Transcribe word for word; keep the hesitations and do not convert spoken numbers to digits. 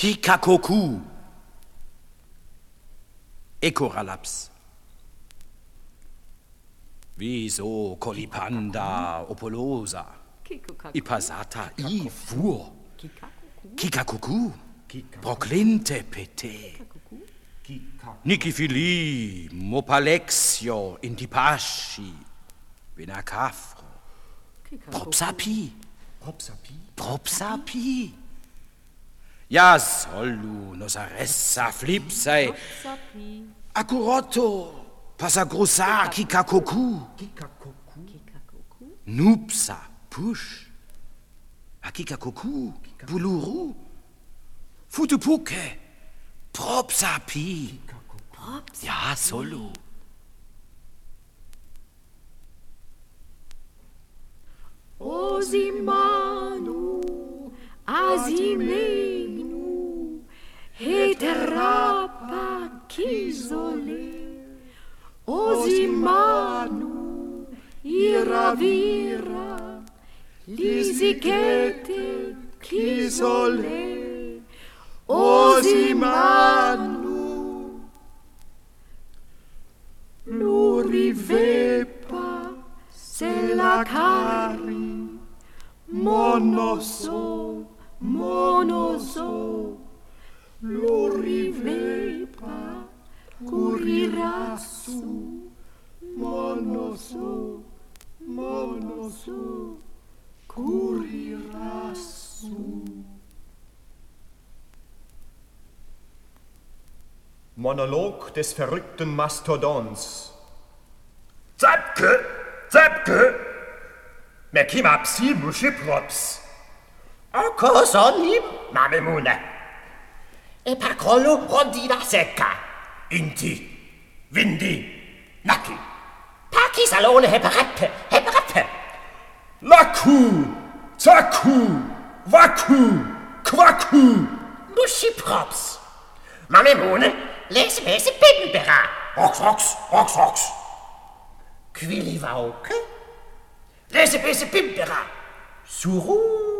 Kikakoku. Ekoralaps. Wieso Kolipanda opolosa. Ipasata ifur. Kikakoku. Proclinte pete. Nikifili mopalexio intipashi. Benacafro. Propsapi. Propsapi? Propsapi. Ja sollu nosaressa flipsai. Accurotto. Passagrossa kikakoku. Kikakoku? Nupsa push. Akikakoku. Puluru. Futupuke. Propsapi. Ja, solo. Osimanu, azimenu, heterapa kisole. Osimanu, iravira, lisikete kisole. Osimanu, lurivepa se la cari. Monoso, monoso, lurivepa, curirasu, monoso, monoso, curirasu. Monolog des verrückten Mastodons. Zapke, Zapke, Mekimapsi mushiprops. Oko sonim, Mamemune. e pacollo rondina secca. Inti, Vindi, Naki. Paki salone hepereppe, hepereppe. Laku, Zaku, Waku, Quaku. Muschiprops. Mamemune, lese mese Bibbenbera. Rox, Rox, Rox, Rox. Quillivauke, Lese bese Bimbera. Suru.